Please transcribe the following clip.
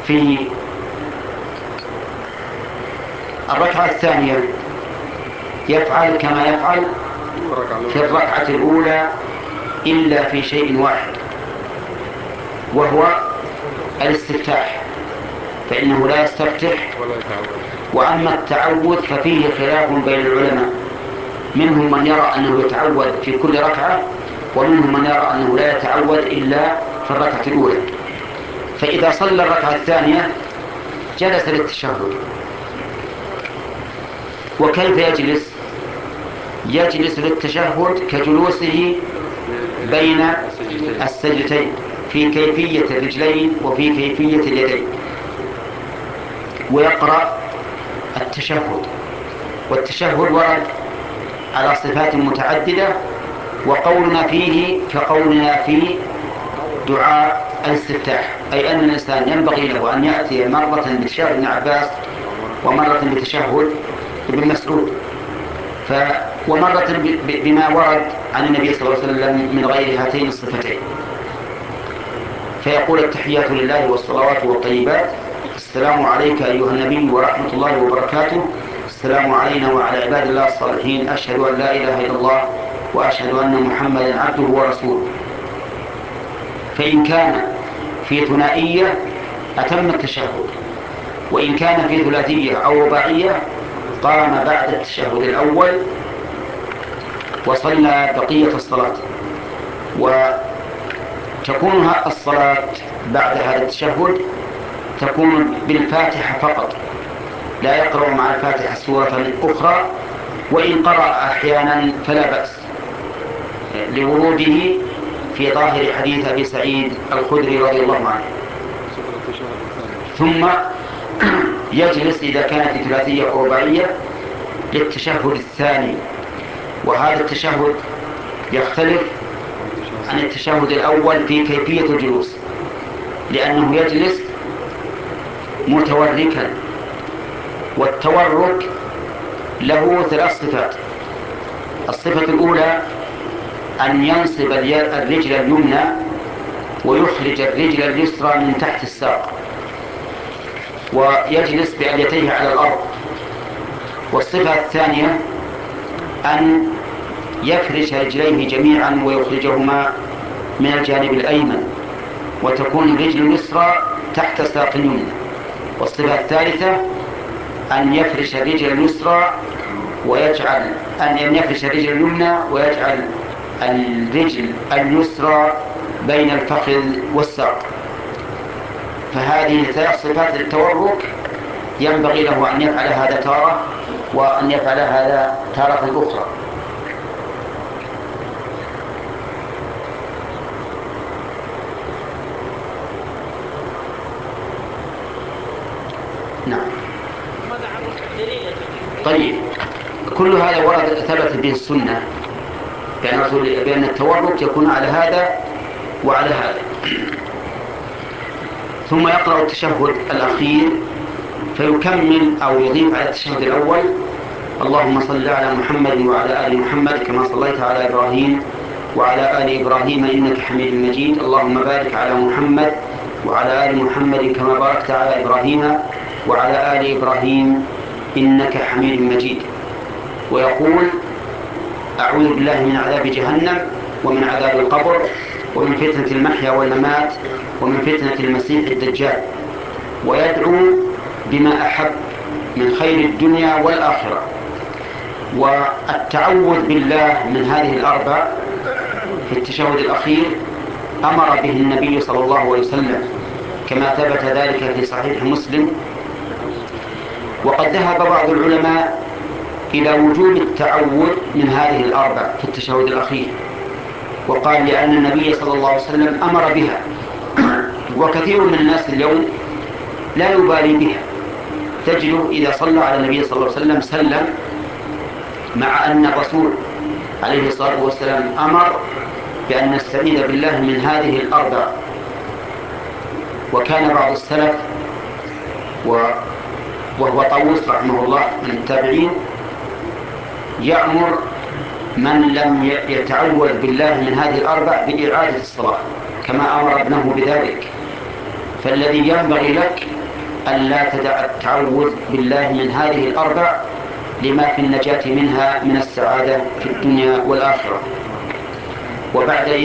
في الركعة الثانية يفعل كما يفعل في الركعة الأولى إلا في شيء واحد، وهو الاستفتاح، فإنه لا يستفتح. وأما التعوذ ففيه خلاف بين العلماء، منهم من يرى أنه يتعوذ في كل ركعة، ومنهم من يرى أنه لا يتعوذ إلا في الركعة الأولى. فإذا صلى الركعة الثانية جلس للتشهد. وكيف يجلس؟ يجلس للتشهد كجلوسه بين السجدتين في كيفية الرجلين وفي كيفية اليدين، ويقرأ التشهد. والتشهد ورد على صفات متعددة، وقولنا فيه كقولنا في دعاء الاستفتاح، أي أن الإنسان ينبغي له أن يأتي مرة بتشهد ابن عباس ومرة بتشهد ابن مسعود، ومرة بما ورد عن النبي صلى الله عليه وسلم من غير هاتين الصفتين. فيقول التحيات لله والصلوات والطيبات: السلام عليك أيها النبي ورحمة الله وبركاته، السلام علينا وعلى عباد الله الصالحين، أشهد أن لا إله إلا الله وأشهد أن محمدا عبده ورسوله. فإن كان في ثنائية أتم التشهد، وإن كان في ثلاثية أو رباعية قام بعد التشهد الأول وصلى بقية الصلاة. وتكون الصلاة بعد هذا التشهد تكون بالفاتحة فقط، لا يقرأ مع الفاتحة سورة أخرى، وإن قرأ أحيانا فلا بأس لوروده في ظاهر حديث أبي سعيد الخدري رضي الله عنه. ثم يجلس إذا كانت ثلاثية أو رباعية للتشهد الثاني، وهذا التشهد يختلف عن التشهد الأول في كيفية الجلوس، لأنه يجلس متوركا، والتورك له ثلاث صفات. الصفة الأولى أن ينصب الرجل اليمنى ويخرج الرجل اليسرى من تحت الساق، ويجلس بأليتيه على الأرض. والصفة الثانية أن يفرش رجليه جميعا ويخرجهما من الجانب الأيمن، وتكون الرجل اليسرى تحت ساق اليمنى. والصفة الثالثة أن يفرش الرجل اليسرى أن يفرش الرجل اليمنى ويجعل الرجل اليسرى بين الفخذ والساق. فهذه ثلاث صفات للتورك، ينبغي له أن يفعل هذا تارة وأن يفعل هذا تارة أخرى. نعم. طيب، كل هذا ورد ثبت به السنة بأن التورك يكون على هذا وعلى هذا. ثم يقرأ التشهد الأخير فيكمل أو يضيف على التشهد الأول: اللهم صل على محمد وعلى آل محمد كما صليت على إبراهيم وعلى آل إبراهيم إنك حميد مجيد، اللهم بارك على محمد وعلى آل محمد كما باركت على إبراهيم وعلى آل إبراهيم إنك حميد مجيد. ويقول: أعوذ بالله من عذاب جهنم ومن عذاب القبر ومن فتنة المحيا والممات ومن فتنة المسيح الدجال. ويدعو بما أحب من خير الدنيا والآخرة. والتعوذ بالله من هذه الأربع في التشهد الأخير أمر به النبي صلى الله عليه وسلم كما ثبت ذلك في صحيح مسلم. وقد ذهب بعض العلماء إلى وجوب التعوذ من هذه الأربع في التشهد الأخير، وقال لأن النبي صلى الله عليه وسلم أمر بها، وكثير من الناس اليوم لا يبالي بها. تجده إذا صلى على النبي صلى الله عليه وسلم سلم، مع أن الرسول عليه الصلاة والسلام أمر بأن نستعيذ بالله من هذه الأربع. وكان بعض السلف وهو طاووس رحمه الله من التابعين يأمر من لم يتعوذ بالله من هذه الأربع بإعادة الصلاة، كما أمر ابنه بذلك. فالذي ينبغي لك أن لا تدع التعوذ بالله من هذه الأربع لما في النجاة منها من السعادة في الدنيا والآخرة. وبعد